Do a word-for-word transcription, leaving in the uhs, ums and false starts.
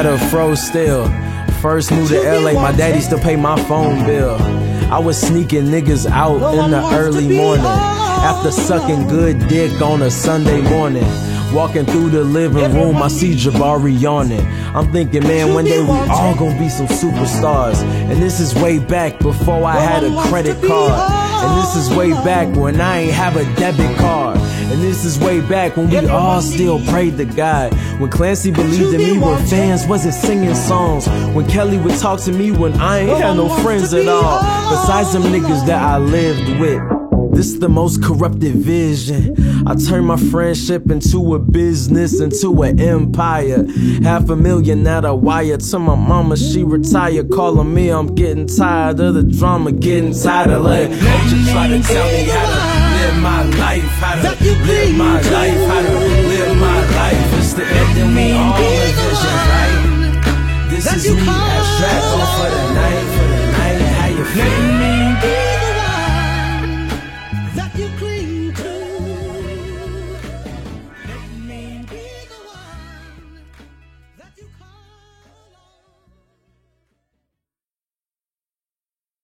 had a fro still. First moved to L A, my daddy still pay my phone bill. I was sneaking niggas out in the early morning after sucking good dick on a Sunday morning. Walking through the living room, I see Jabari yawning. I'm thinking, man, one day we all gonna be some superstars. And this is way back before I had a credit card. And this is way back when I ain't have a debit card. And this is way back when we all still prayed to God. When Clancy believed in me when fans wasn't singing songs. When Kelly would talk to me when I ain't had no friends at all, besides them niggas that I lived with. This is the most corrupted vision. I turned my friendship into a business, into an empire. Half a million at a wire to my mama, she retired. Calling me, I'm getting tired of the drama, getting tired of letting just try to tell me how to live my life, how to live my life.